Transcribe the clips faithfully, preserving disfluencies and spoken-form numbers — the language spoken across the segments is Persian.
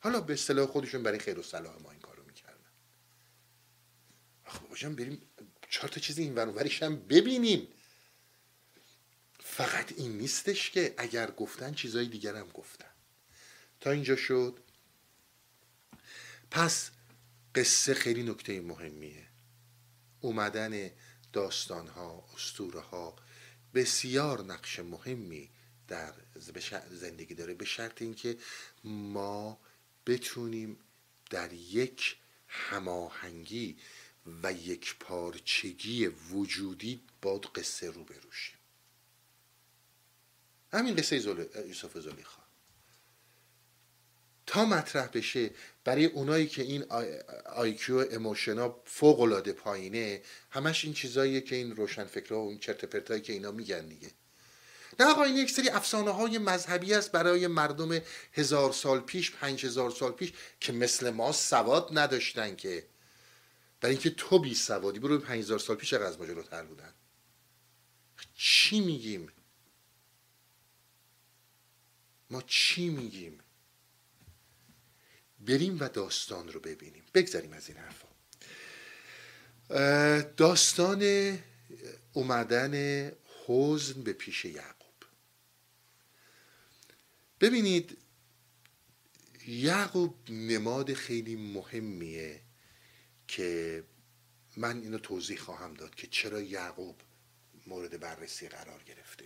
حالا به اصطلاح خودشون برای خیر و صلاح ما این کارو میکردن. آخه بابا جان بریم چهار تا چیز این ور اونورش هم ببینیم. فقط این نیستش که اگر گفتن چیزای دیگر هم گفتن. تا اینجا شد. پس قصه خیلی نکته مهمیه. اومدن داستانها، اسطوره‌ها بسیار نقش مهمی در زندگی داره، به شرط اینکه ما بتونیم در یک هماهنگی و یک پارچگی وجودی با قصه رو بروشیم. همین قصه یوسف زلیخا تا مطرح بشه برای اونایی که این آیکیو اموشنا فوق العاده پایینه، همش این چیزاییه که این روشن فکرها و این چرت پرتایی که اینا میگن دیگه. نه آقا این یک سری افسانه های مذهبی است برای مردم هزار سال پیش، پنج هزار سال پیش که مثل ما سواد نداشتن، که برای اینکه تو بی سوادی برو پنج هزار سال پیش از ما جلوتر بودن. چی میگیم؟ ما چی میگیم؟ بریم و داستان رو ببینیم. بگذاریم از این حرفا. داستان اومدن حزن به پیش یعقوب. ببینید یعقوب نماد خیلی مهمیه که من اینو توضیح خواهم داد که چرا یعقوب مورد بررسی قرار گرفته.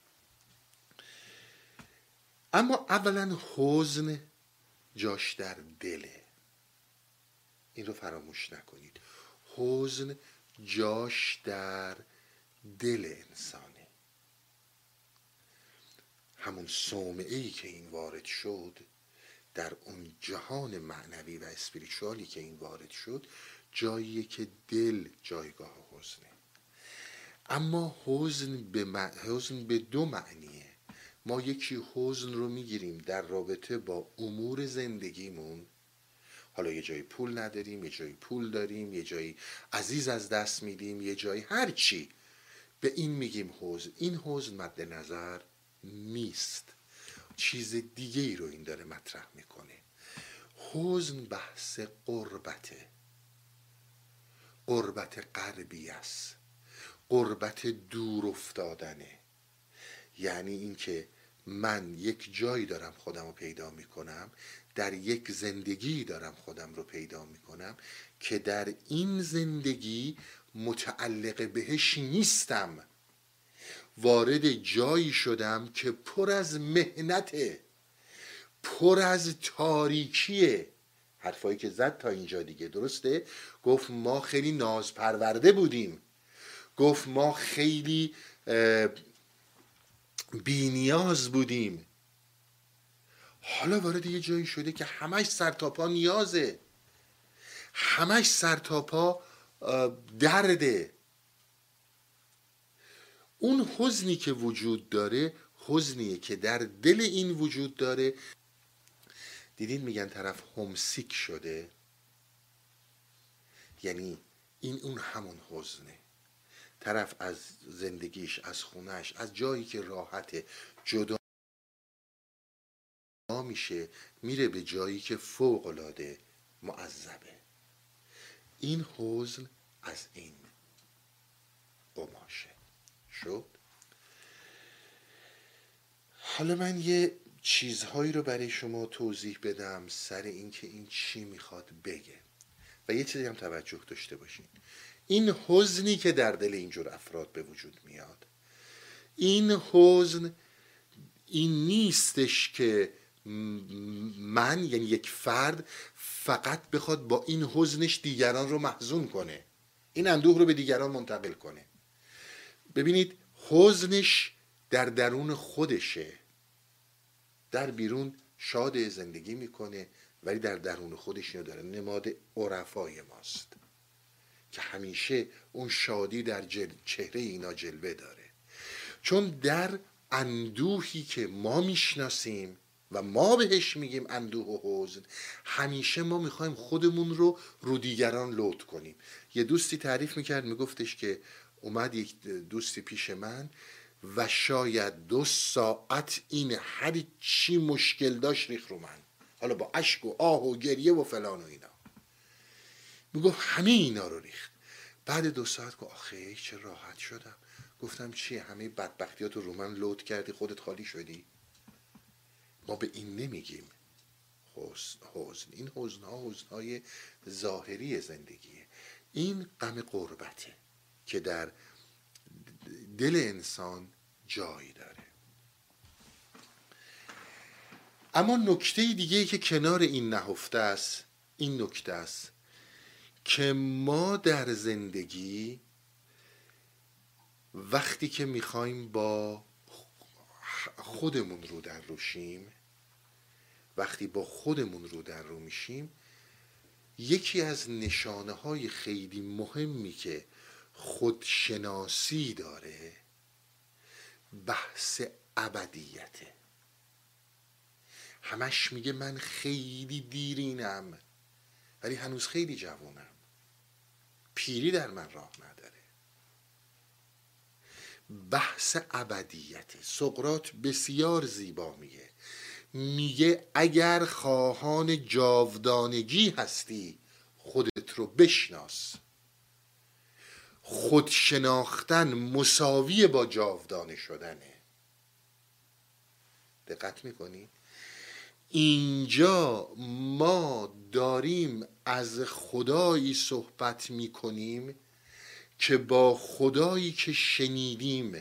اما اولا حزن جاش در دله. این رو فراموش نکنید. حزن جاش در دل انسانه. همون صومعه‌ای که این وارد شد در اون جهان معنوی و اسپریچوالی که این وارد شد، جاییه که دل جایگاه حزنه. اما حزن به, م... حزن به دو معنیه. ما یکی حزن رو میگیریم در رابطه با امور زندگیمون، حالا یه جایی پول نداریم، یه جایی پول داریم، یه جایی عزیز از دست میدیم، یه جایی هر چی، به این میگیم حزن. این حزن مد نظر نیست، چیز دیگه ای رو این داره مطرح میکنه. حزن بحث قربته، قربت قربی است، قربت دور افتادنه. یعنی اینکه من یک جایی دارم خودم رو پیدا میکنم، در یک زندگی دارم خودم رو پیدا میکنم که در این زندگی متعلق بهش نیستم. وارد جایی شدم که پر از محنته، پر از تاریکیه. حرفایی که زد تا اینجا دیگه درسته. گفت ما خیلی ناز پرورده بودیم، گفت ما خیلی بی نیاز بودیم. حالا وارد یه جایی شده که همش سر تا پا نیازه، همش سر تا پا درده. اون حزنی که وجود داره حزنیه که در دل این وجود داره. دیدین میگن طرف همسیک شده، یعنی این اون همون حزنه. طرف از زندگیش، از خونش، از جایی که راحته جدا میشه، میره به جایی که فوق العاده معذبه. این حزن از این قماشه شد. حالا من یه چیزهایی رو برای شما توضیح بدم سر این که این چی میخواد بگه و یه چیزی هم توجه داشته باشین. این حزنی که در دل اینجور افراد به وجود میاد، این حزن این نیستش که من، یعنی یک فرد، فقط بخواد با این حزنش دیگران رو محزون کنه، این اندوه رو به دیگران منتقل کنه. ببینید حزنش در درون خودشه، در بیرون شاد زندگی میکنه ولی در درون خودش اینو داره. نماد عرفای ماست که همیشه اون شادی در جل... چهره اینا جلوه داره. چون در اندوهی که ما میشناسیم و ما بهش میگیم اندوه و حزن، همیشه ما میخوایم خودمون رو رو دیگران لود کنیم. یه دوستی تعریف میکرد، میگفتش که اومد یک دوستی پیش من و شاید دو ساعت این هر چی مشکل داشت ریخ رو من. حالا با اشک و آه و گریه و فلان و اینا. میگفت همه اینا رو ریخت. بعد دو ساعت گفت آخه چه راحت شدم. گفتم چیه همه بدبختیات رو من لود کردی خودت خالی شدی؟ ما به این نمیگیم حزن. حزن این حزن ها حزن های ظاهری زندگیه. این غم غربته که در دل انسان جایی داره. اما نکته دیگه که کنار این نهفته است این نکته است که ما در زندگی وقتی که میخوایم با خودمون رو در روشیم، وقتی با خودمون رو در رو میشیم، یکی از نشانه های خیلی مهمی که خودشناسی داره بحث ابدیته. همش میگه من خیلی دیرینم ولی هنوز خیلی جوانم، پیری در من راه نداره. بحث ابدیته. سقراط بسیار زیبا میگه میگه اگر خواهان جاودانگی هستی خودت رو بشناس. خود شناختن مساوی با جاودانه شدنه. دقت میکنی؟ اینجا ما داریم از خدایی صحبت میکنیم که با خدایی که شنیدیم،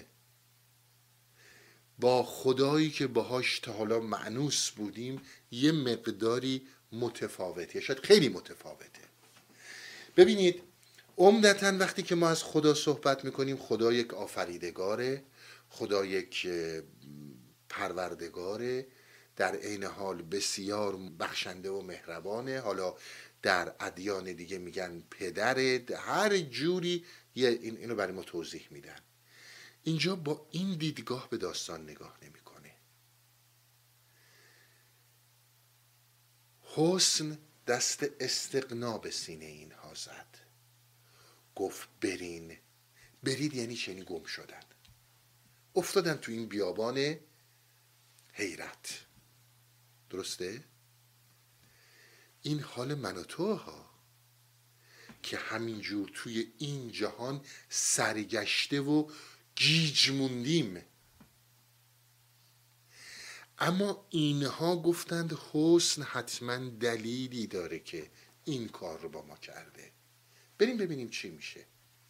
با خدایی که باهاش تا حالا مأنوس بودیم یه مقداری متفاوته، شاید خیلی متفاوته. ببینید عمدتاً وقتی که ما از خدا صحبت میکنیم خدا یک آفریدگاره، خدا یک پروردگاره، در عین حال بسیار بخشنده و مهربانه. حالا در ادیان دیگه میگن پدره، هر جوری این اینو برای ما توضیح میدن. اینجا با این دیدگاه به داستان نگاه نمیکنه. حسن دست استغنا به سینه اینها زد، گفت برین. برید یعنی چنین گم شدن، افتادن تو این بیابان حیرت. درسته؟ این حال من و تو ها که همینجور توی این جهان سرگشته و گیج موندیم. اما اینها گفتند حسن حتما دلیلی داره که این کار رو با ما کرده. بریم ببینیم چی میشه.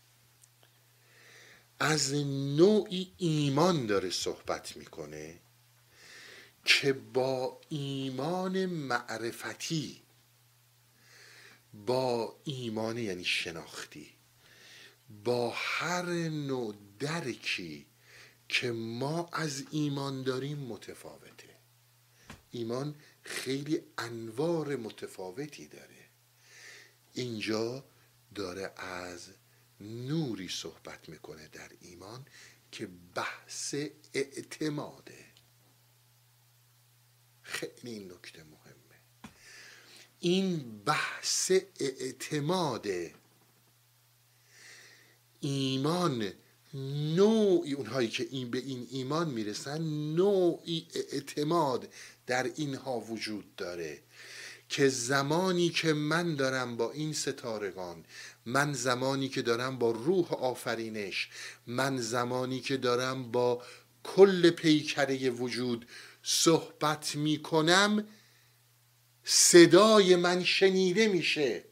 از نوعی ایمان داره صحبت میکنه که با ایمان معرفتی، با ایمان یعنی شناختی، با هر نوع درکی که ما از ایمان داریم متفاوته. ایمان خیلی انواع متفاوتی داره. اینجا داره از نوری صحبت میکنه در ایمان که بحث اعتماده. خیلی این نکته مهمه. این بحث اعتماده. ایمان نوعی، اونهایی که این به این ایمان میرسن نوعی اعتماد در اینها وجود داره که زمانی که من دارم با این ستارگان، من زمانی که دارم با روح آفرینش، من زمانی که دارم با کل پیکره وجود صحبت میکنم، صدای من شنیده میشه.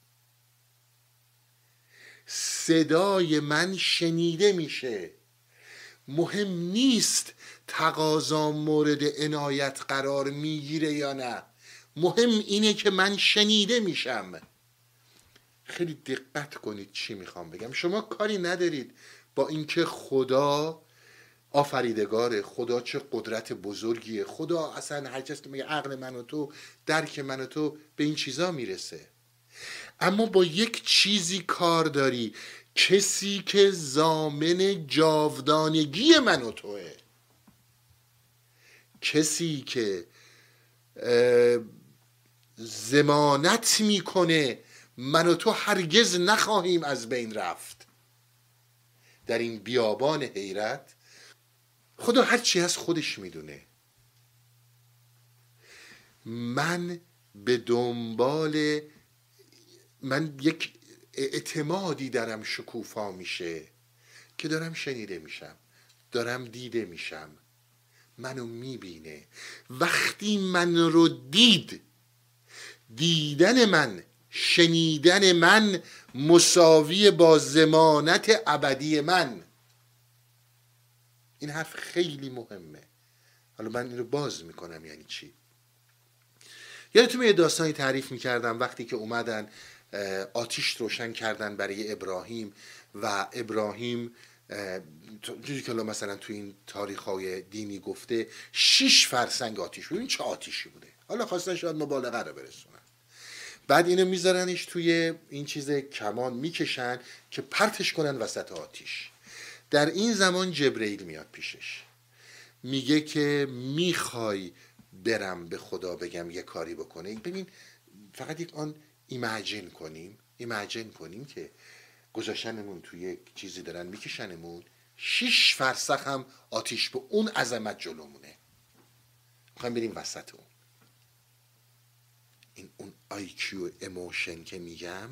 صدای من شنیده میشه. مهم نیست تقاضا مورد عنایت قرار میگیره یا نه، مهم اینه که من شنیده میشم. خیلی دقت کنید چی میخوام بگم. شما کاری ندارید با اینکه خدا آفریدگاره، خدا چه قدرت بزرگیه، خدا اصلا هر کس که میگه عقل من و تو، درک من و تو به این چیزا میرسه. اما با یک چیزی کار داری، کسی که ضامن جاودانگی من و توه، کسی که ضمانت میکنه من و تو هرگز نخواهیم از بین رفت. در این بیابان حیرت خدا هر چی از خودش میدونه. من به دنبال، من یک اعتمادی درم شکوفا میشه که دارم شنیده میشم، دارم دیده میشم، منو میبینه. وقتی من رو دید، دیدن من، شنیدن من مساوی با ضمانت ابدی من. این حرف خیلی مهمه. حالا من این رو باز میکنم. یعنی چی؟ یادتون یه داستانی تعریف میکردم وقتی که اومدن آتیش روشن کردن برای ابراهیم و ابراهیم جوری که مثلا تو این تاریخ‌های دینی گفته شش فرسنگ آتیش بود. این چه آتیشی بوده؟ حالا خواستن شاید مبالغه رو برسونن. بعد اینو میذارنش توی این چیز کمان میکشن که پرتش کنن وسط آتیش. در این زمان جبرئیل میاد پیشش، میگه که میخوای برم به خدا بگم یه کاری بکنه. ببین فقط یک آن ایمجین کنیم ایمجین کنیم که گذاشتنمون توی یک چیزی دارن میکشنمون، شش فرسخ هم آتیش به اون عظمت جلومونه، میخوایم بریم وسط اون. این اون آی کیو ایموشن که میگم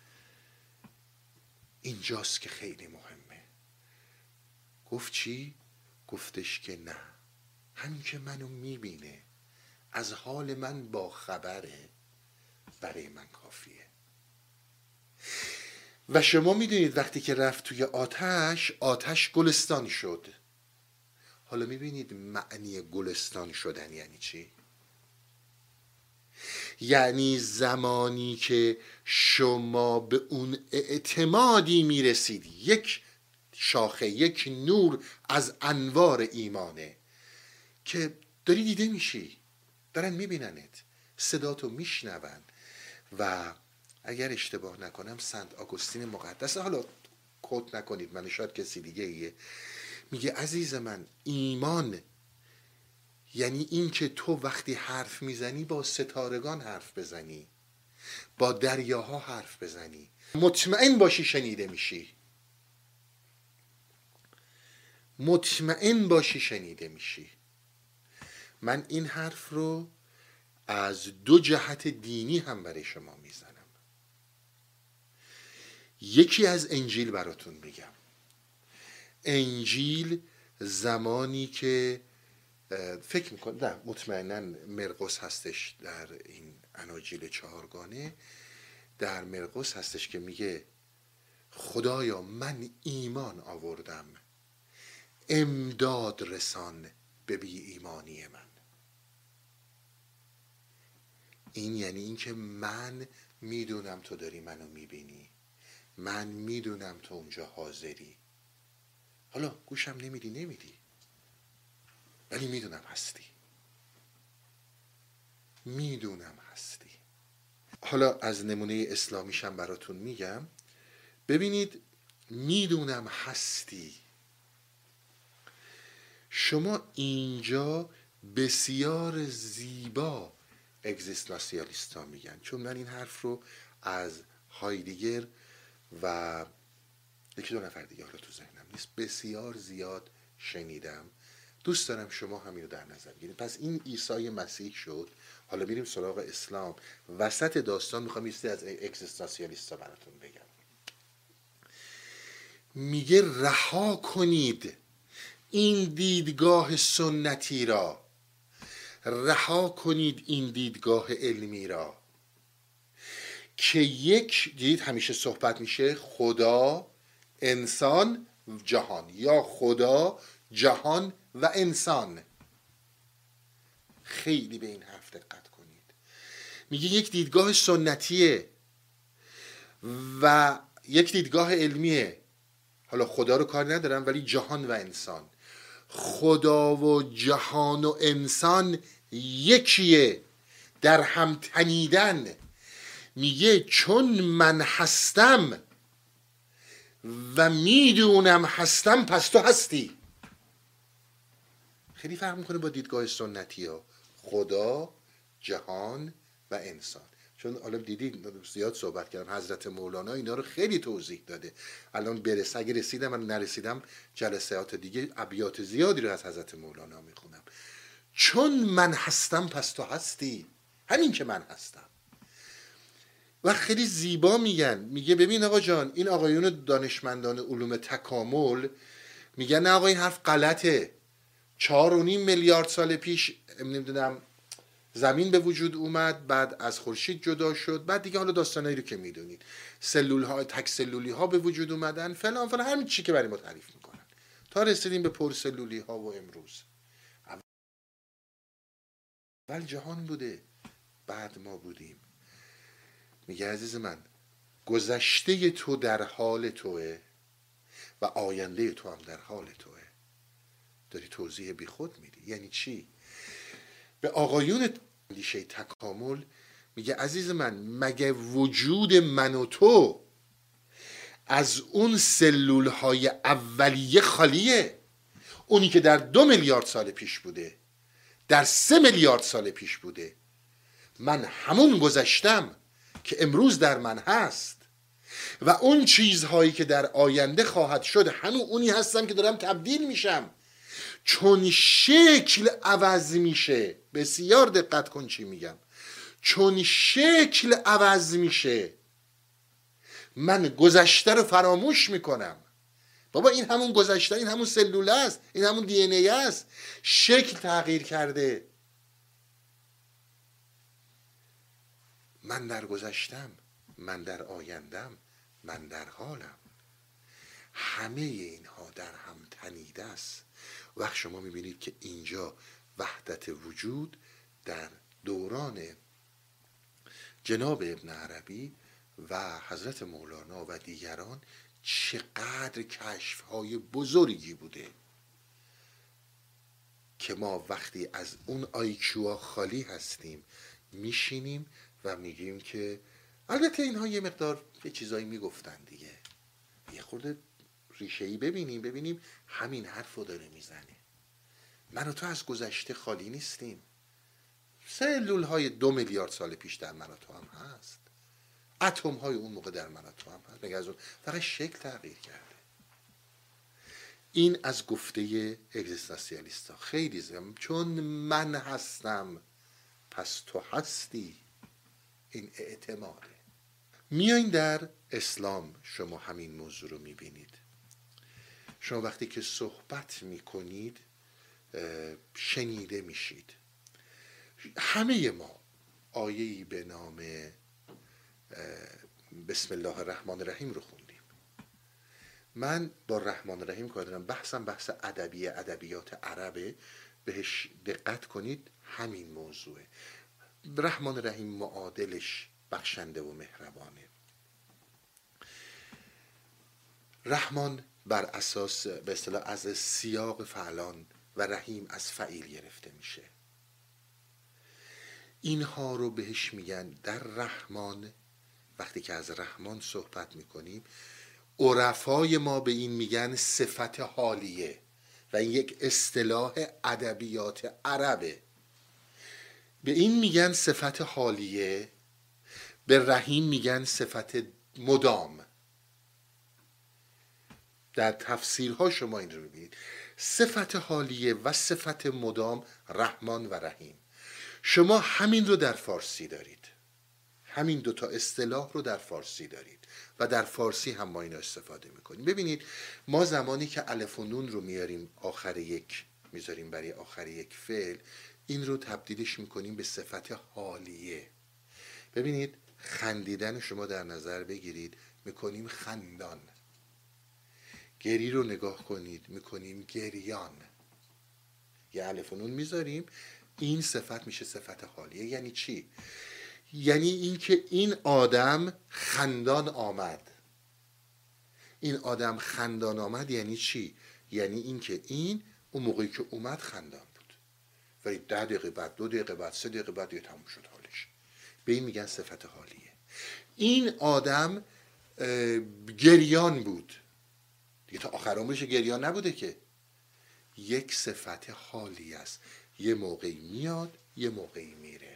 اینجاست که خیلی مهمه. گفت چی؟ گفتش که نه، همین که منو میبینه، از حال من با خبره، برای من کافیه. و شما میدونید وقتی که رفت توی آتش، آتش گلستان شد. حالا میبینید معنی گلستان شدن یعنی چی؟ یعنی زمانی که شما به اون اعتمادی میرسید، یک شاخه، یک نور از انوار ایمانه که داری دیده میشی، دارن میبیننت، صداتو میشنون. و اگر اشتباه نکنم سنت آگوستین مقدس، حالا کوت نکنید من، شاید کسی دیگه ایه، میگه عزیز من، ایمان یعنی این که تو وقتی حرف میزنی با ستارگان حرف بزنی، با دریاها حرف بزنی، مطمئن باشی شنیده میشی، مطمئن باشی شنیده میشی. من این حرف رو از دو جهت دینی هم برای شما میزنم. یکی از انجیل براتون میگم. انجیل زمانی که فکر میکنم، نه مطمئنا مرقس هستش در این اناجیل چهارگانه، در مرقس هستش که میگه خدایا من ایمان آوردم، امداد رسان به بی ایمانی من. این یعنی این که من میدونم تو داری منو میبینی، من میدونم تو اونجا حاضری، حالا گوشم نمیدی نمیدی ولی میدونم هستی، میدونم هستی. حالا از نمونه اسلامیشم براتون میگم. ببینید میدونم هستی، شما اینجا بسیار زیبا اگزیستانسیالیست ها میگن، چون من این حرف رو از هایدگر و یکی دو نفر دیگه، حالا تو ذهنم نیست، بسیار زیاد شنیدم. دوست دارم شما همین رو در نظر بگیرید. پس این عیسی مسیح شد. حالا میریم سراغ اسلام. وسط داستان میخوام یه از اگزیستانسیالیست ها براتون بگم. میگه رها کنید این دیدگاه سنتی را، رها کنید این دیدگاه علمی را که یک، دید همیشه صحبت میشه خدا، انسان، جهان، یا خدا، جهان و انسان. خیلی به این حرف دقت کنید. میگه یک دیدگاه سنتیه و یک دیدگاه علمیه. حالا خدا رو کار ندارم ولی جهان و انسان، خدا و جهان و انسان یکیه، در هم تنیدن. میگه چون من هستم و میدونم هستم پس تو هستی. خیلی فرق میکنه با دیدگاه سنتی ها، خدا، جهان و انسان. چون حالا دیدید زیاد صحبت کردم، حضرت مولانا اینا رو خیلی توضیح داده. الان برس اگه رسیدم، من نرسیدم جلسات دیگه ابیات زیادی رو از حضرت مولانا میخونم. چون من هستم پس تو هستی. همین که من هستم. و خیلی زیبا میگن، میگه ببین آقا جان، این آقایون دانشمندان علوم تکامل میگن نه آقا این حرف غلطه. چهار و نیم میلیارد سال پیش نمیدونم زمین به وجود اومد، بعد از خورشید جدا شد، بعد دیگه حالا داستانایی رو که میدونید، سلول ها، تک سلولی ها به وجود اومدن، فلان فلان، همین چی که برای ما تعریف میکنن تا رسیدیم به پر سلولی ها و امروز. اول جهان بوده، بعد ما بودیم. میگه عزیز من، گذشته تو در حال توه و آینده تو هم در حال توه. داری توضیح بی خود میدی. یعنی چی؟ به آقایون اندیشه تکامل میگه عزیز من، مگه وجود من و تو از اون سلول های اولیه خالیه؟ اونی که در دو میلیارد سال پیش بوده، در سه میلیارد سال پیش بوده. من همون گذشتم که امروز در من هست و اون چیزهایی که در آینده خواهد شد همون اونی هستم که دارم تبدیل میشم. چون شکل عوض میشه، بسیار دقت کن چی میگم، چون شکل عوض میشه من گذشته رو فراموش میکنم. بابا این همون گذشته، این همون سلوله است، این همون دی ان ای است، شکل تغییر کرده. من در گذشتم، من در آیندم، من در حالم. همه اینها در هم تنیده است. وقت شما میبینید که اینجا وحدت وجود در دوران جناب ابن عربی و حضرت مولانا و دیگران چقدر کشف‌های بزرگی بوده که ما وقتی از اون آیکیوها خالی هستیم میشینیم و میگیم که البته اینها یه مقدار یه چیزایی میگفتن دیگه، یه خورده ریشه‌ای ببینیم ببینیم همین حرف رو داره میزنه. من و تو از گذشته خالی نیستیم. سلول های دو میلیارد سال پیش در من و تو هم هست، اتم های اون موقع در من و تو هم هست، مگه از اون فقط شکل تغییر کرده. این از گفته اگزیستانسیالیست ها خیلی زم، چون من هستم پس تو هستی. این اعتماده. میایین در اسلام شما همین موضوع رو میبینید. شما وقتی که صحبت میکنید شنیده میشید. همه ما آیه‌ای به نام بسم الله الرحمن الرحیم رو خوندیم. من با رحمان الرحیم کار دارم، بحثم بحث ادبی ادبیات عربه، بهش دقت کنید. همین موضوعه. رحمان الرحیم معادلش بخشنده و مهربانه. رحمان بر اساس به اصطلاح از سیاق فعلان و رحیم از فعیل گرفته میشه. اینها رو بهش میگن در رحمان. وقتی که از رحمان صحبت میکنیم عرفای ما به این میگن صفت حالیه و این یک اصطلاح ادبیات عربه. به این میگن صفت حالیه، به رحیم میگن صفت مدام. در تفسیرها شما این رو ببینید، صفت حالیه و صفت مدام، رحمان و رحیم. شما همین رو در فارسی دارید، همین دوتا اصطلاح رو در فارسی دارید و در فارسی هم ما اینو استفاده میکنیم. ببینید ما زمانی که الف و نون رو میاریم آخر یک، میذاریم برای آخر یک فعل، این رو تبدیلش میکنیم به صفت حالیه. ببینید خندیدن شما در نظر بگیرید، میکنیم خندان. گری رو نگاه کنید، میکنیم گریان. یه الف و نون میذاریم، این صفت میشه صفت حالیه. یعنی چی؟ یعنی این که این آدم خندان آمد. این آدم خندان آمد یعنی چی؟ یعنی این که این اون موقعی که اومد خندان بود، ولی ده دقیقه بعد، دو دقیقه بعد، سه دقیقه بعد یه تموم شد حالش. به این میگن صفت حالیه. این آدم گریان بود دیگه، تا آخر عمرش گریان نبوده که. یک صفت حالی است، یه موقعی میاد یه موقعی میره.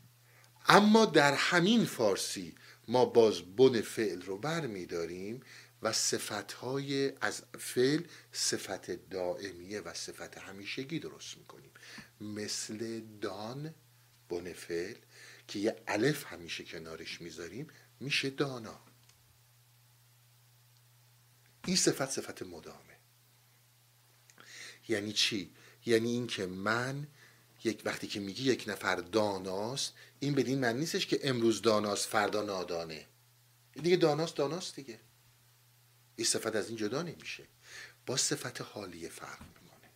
اما در همین فارسی ما باز بن فعل رو بر می داریم و صفتهای از فعل صفت دائمیه و صفت همیشگی درست میکنیم. مثل دان، بن فعل که یه الف همیشه کنارش میذاریم میشه دانا. این صفت صفت مدامه. یعنی چی؟ یعنی این که من یک وقتی که میگی یک نفر داناست، این بدین معنی نیستش که امروز داناست فردا نادانه. دیگه داناست داناست دیگه. این صفت از این جدا نمیشه، با صفت حالیه فرق میکنه.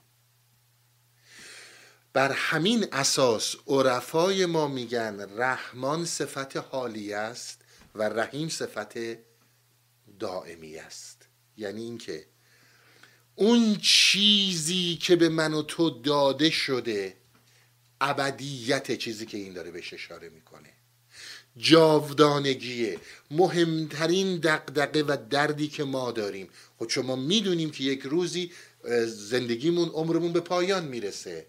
بر همین اساس عرفای ما میگن رحمان صفت حالیه است و رحیم صفت دائمی است. یعنی اینکه اون چیزی که به من و تو داده شده ابدیت، چیزی که این داره بهش اشاره میکنه جاودانگیه. مهمترین دغدغه و دردی که ما داریم، خود شما میدونیم که یک روزی زندگیمون عمرمون به پایان میرسه.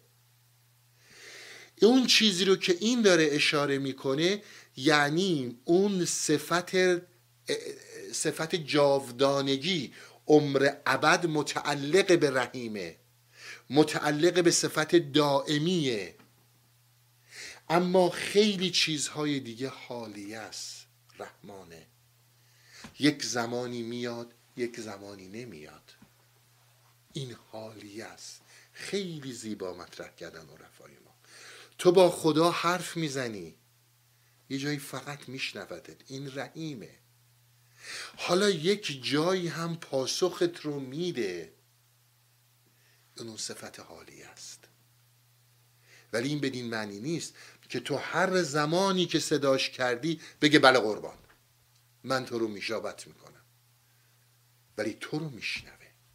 اون چیزی رو که این داره اشاره میکنه یعنی اون صفت صفت جاودانگی، عمر ابد متعلق به رحیمه، متعلق به صفت دائمیه. اما خیلی چیزهای دیگه حالیه است، رحمانه. یک زمانی میاد یک زمانی نمیاد، این حالیه است. خیلی زیبا مطرح کردن عرفای ما. تو با خدا حرف میزنی، یه جایی فقط میشنودت، این رحیمه. حالا یک جایی هم پاسخت رو میده، اون صفت حالیه است. ولی این بدین معنی نیست که تو هر زمانی که صداش کردی بگه بله قربان من تو رو میشابت میکنم، ولی تو رو میشنوه.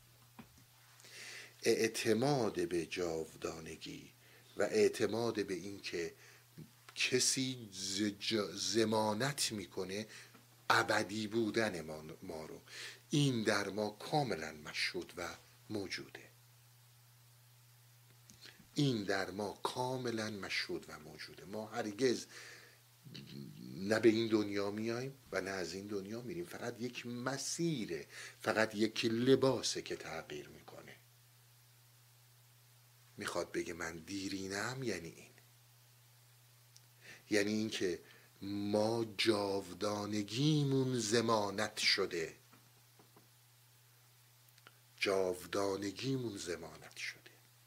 اعتماد به جاودانگی و اعتماد به این که کسی ضمانت میکنه ابدی بودن ما, ما رو، این در ما کاملا مشهود و موجوده. این در ما کاملا مشهود و موجوده. ما هرگز نه به این دنیا میاییم و نه از این دنیا میریم. فقط یک مسیره، فقط یک لباسه که تغییر میکنه. میخواد بگه من دیرینم، یعنی این، یعنی این که ما جاودانگیمون ضمانت شده، جاودانگیمون ضمانت شده.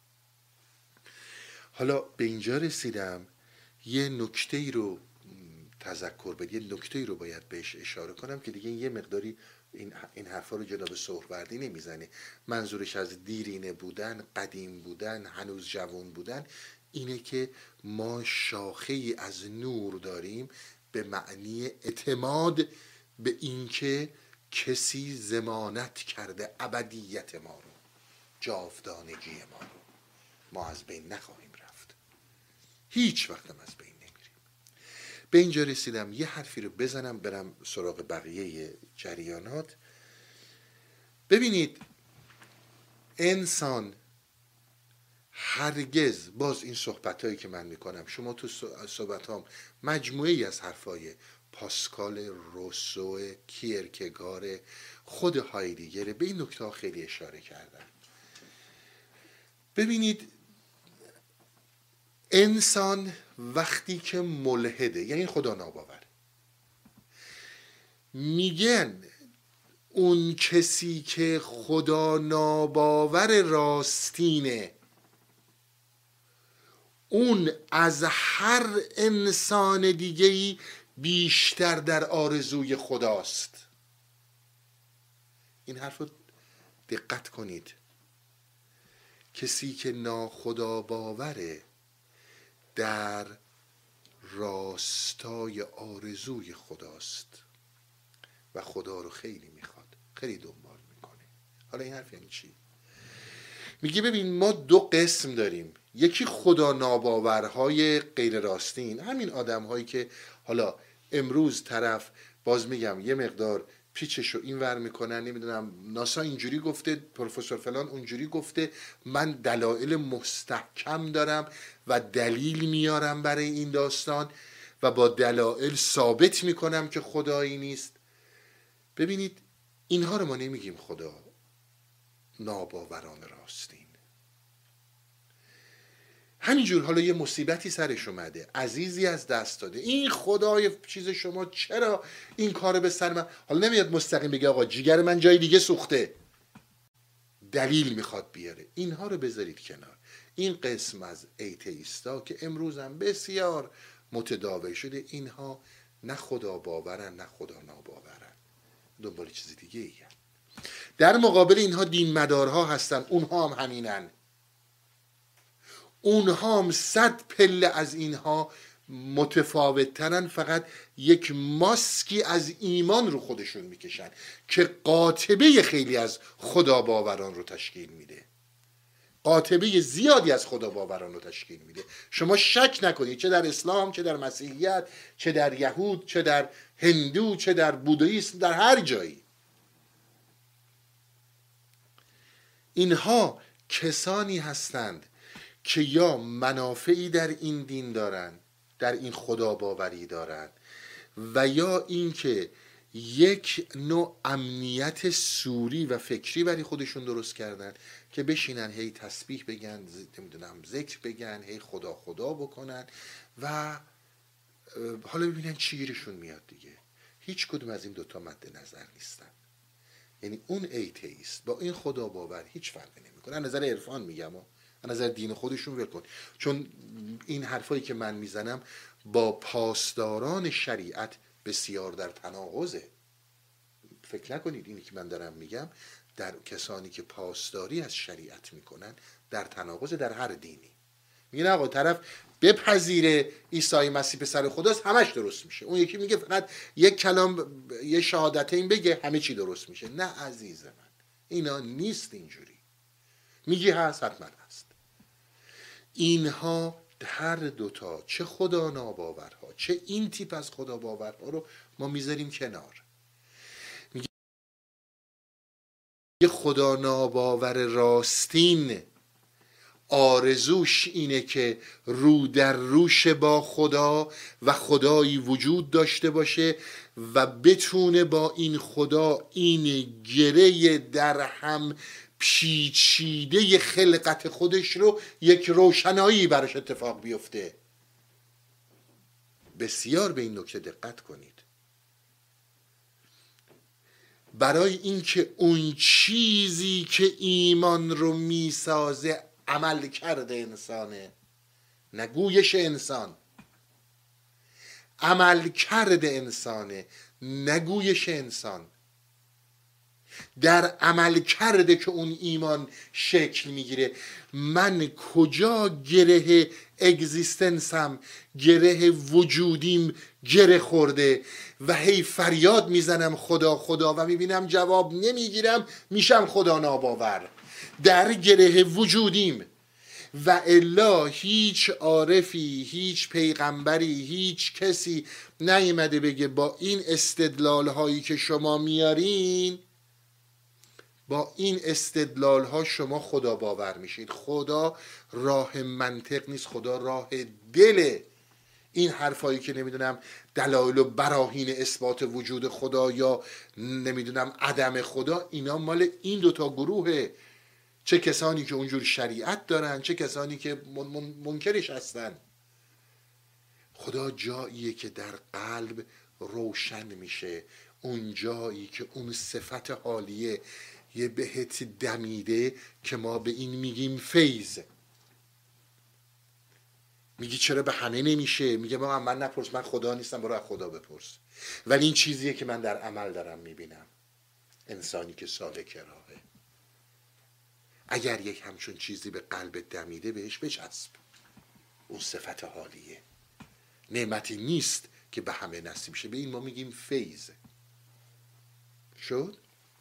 حالا به اینجا رسیدم یه نکته ای رو تذکر بدید، یه نکته ای رو باید بهش اشاره کنم که دیگه یه مقداری این این حرفا رو جناب سهروردی نمیزنه. منظورش از دیرینه بودن، قدیم بودن، هنوز جوان بودن اینه که ما شاخه ای از نور داریم به معنی اعتماد به اینکه کسی ضمانت کرده ابدیت ما رو، جاودانگی ما رو. ما از بین نخواهیم رفت، هیچ وقتم از بین نمیریم. به اینجا رسیدم یه حرفی رو بزنم برم سراغ بقیه جریانات. ببینید انسان هرگز، باز این صحبت هایی که من میکنم شما تو صحبت هم مجموعه ای از حرفای پاسکال، روسو، کیرکگار، خود هایدگر به این نکته ها خیلی اشاره کردن. ببینید انسان وقتی که ملحده، یعنی خدا ناباور، میگن اون کسی که خدا ناباور راستینه اون از هر انسان دیگه‌ای بیشتر در آرزوی خداست. این حرف رو دقت کنید. کسی که ناخدا باوره در راستای آرزوی خداست و خدا رو خیلی میخواد، خیلی دنبال میکنه. حالا این حرف یعنی چی؟ میگه ببین ما دو قسم داریم، یکی خدا ناباورهای غیر راستین، همین آدم هایی که حالا امروز طرف، باز میگم یه مقدار پیچشو این ور میکنن، نمیدونم ناسا اینجوری گفته، پروفسور فلان اونجوری گفته، من دلایل مستحکم دارم و دلیل میارم برای این داستان و با دلایل ثابت میکنم که خدایی نیست. ببینید اینها رو ما نمیگیم خدا ناباوران راستین. همینجور حالا یه مصیبتی سرش اومده، عزیزی از دست داده، این خدای چیز شما چرا این کار به سر من، حالا نمیاد مستقیم بگه آقا جیگر من جای دیگه سوخته، دلیل میخواد بیاره. اینها رو بذارید کنار. این قسم از ایتئیستا که امروز هم بسیار متداول شده، اینها نه خدا باورن نه خدا ناباورن، دنبال چیز دیگه ای هن. در مقابل اینها دین مدارها هستن، اونها هم همینن، اونها هم صد پله از اینها متفاوت ترن، فقط یک ماسکی از ایمان رو خودشون میکشن که قاطبه خیلی از خدا باوران رو تشکیل میده، قاطبه زیادی از خدا باوران رو تشکیل میده. شما شک نکنید، چه در اسلام، چه در مسیحیت، چه در یهود، چه در هندو، چه در بودیسم، در هر جایی اینها کسانی هستند که یا منافعی در این دین دارن، در این خدا باوری دارن، و یا اینکه یک نوع امنیت سوری و فکری برای خودشون درست کردن که بشینن هی تسبیح بگن، نمیدونم ذکر بگن، هی خدا خدا بکنن و حالا ببینن چی گیرشون میاد دیگه. هیچ کدوم از این دوتا مد نظر نیستن. یعنی اون ایتئیست با این خدا باور هیچ فرقی نمیکنه. از نظر عرفان میگم، از نظر دین خودشون ول کن، چون این حرفایی که من میزنم با پاسداران شریعت بسیار در تناقضه. فکر نکنید اینی که من دارم میگم در کسانی که پاسداری از شریعت میکنن در تناقض، در هر دینی. میگن آقا طرف بپذیره عیسی مسیح پسر خداست همش درست میشه، اون یکی میگه فقط یک کلام یه شهادتین بگه همه چی درست میشه. نه عزیز من، اینا نیست اینجوری. میگی هست، حتما هست. اینها هر دوتا، چه خدا ناباورها چه این تیپ از خدا باورها رو ما میذاریم کنار. میگه خدا ناباور راستین آرزوش اینه که رو در روش با خدا و خدایی وجود داشته باشه و بتونه با این خدا این گره در هم پیچیده خلقت خودش رو یک روشنایی براش اتفاق بیفته. بسیار به این نکته دقت کنید. برای اینکه اون چیزی که ایمان رو میسازه عمل کرده انسانه، نگویش انسان، عمل کرده انسانه، نگویش انسان. در عمل کرده که اون ایمان شکل میگیره. من کجا گره اگزیستنسم، گره وجودیم گره خورده و هی فریاد میزنم خدا خدا و میبینم جواب نمیگیرم، میشم خدا ناباور در گره وجودیم. و الا هیچ عارفی، هیچ پیغمبری، هیچ کسی نیامده بگه با این استدلال هایی که شما میارین، با این استدلال ها شما خدا باور میشید. خدا راه منطق نیست، خدا راه دله. این حرفایی که نمیدونم دلایل و براهین اثبات وجود خدا یا نمیدونم عدم خدا، اینا مال این دوتا گروهه، چه کسانی که اونجور شریعت دارن چه کسانی که من من منکرش هستن. خدا جاییه که در قلب روشن میشه، اون جایی که اون صفت حالیه یه بهت دمیده که ما به این میگیم فیض. میگی چرا به همه نمیشه؟ میگه ما من نپرس، من خدا نیستم، برو از خدا بپرس. ولی این چیزیه که من در عمل دارم میبینم. انسانی که سالک راهه، اگر یک همچون چیزی به قلب دمیده بهش بچسب. اون صفت حالیه، نعمتی نیست که به همه نصیب شه، به این ما میگیم فیض. شد؟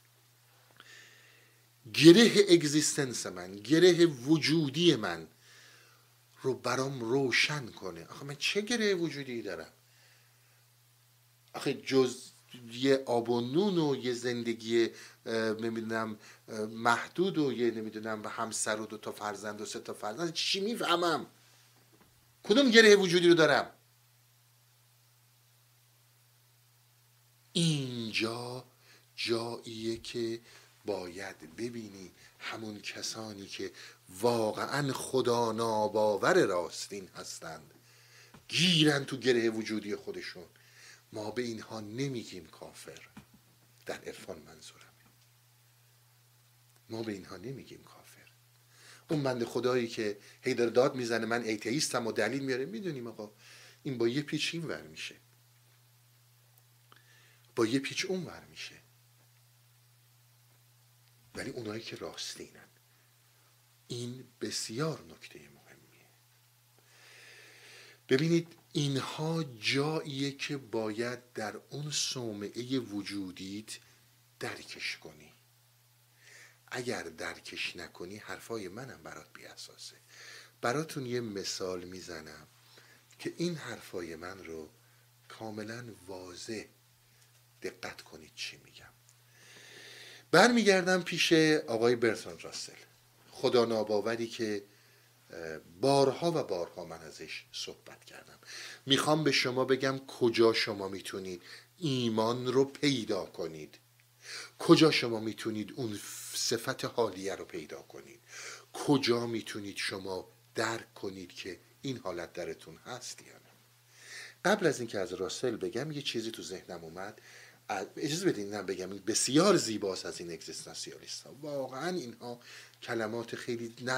گره اگزیستنس من، گره وجودی من رو برام روشن کنه. آخه من چه گره وجودی دارم؟ آخه جز یه آب و نون و یه زندگی نمیدونم محدود و یه نمیدونم همسر و دو تا فرزند و سه تا فرزند، چی میفهمم؟ کدوم گره وجودی رو دارم؟ اینجا جاییه که باید ببینی همون کسانی که واقعا خدا ناباور راستین هستند گیرن تو گره وجودی خودشون. ما به اینها نمیگیم کافر، در عرفان منظورم، ما به اینها نمیگیم کافر. اون بنده خدایی که هی داره داد میزنه من ایتئیستم و دلیل میاره، میدونیم آقا این با یه پیچ این ور میشه، با یه پیچ اون ور میشه. ولی اونایی که راستینن، این بسیار نکته مهمیه. ببینید اینها جاییه که باید در اون صومعه وجودیت درکش کنی. اگر درکش نکنی حرفای منم برات بی اساسه. براتون یه مثال میزنم که این حرفای من رو کاملا واضح دقت کنید چی میگم. برمیگردم پیش آقای برتراند راسل، خدا ناباوری که بارها و بارها من ازش صحبت کردم. میخوام به شما بگم کجا شما میتونید ایمان رو پیدا کنید، کجا شما میتونید اون صفت حالیه رو پیدا کنید، کجا میتونید شما درک کنید که این حالت درتون هست یا نه. قبل از اینکه از راسل بگم یه چیزی تو ذهنم اومد، اجازه بدین من بگم بسیار زیباست از این اگزیستانسیالیست ها. واقعا اینها کلمات خیلی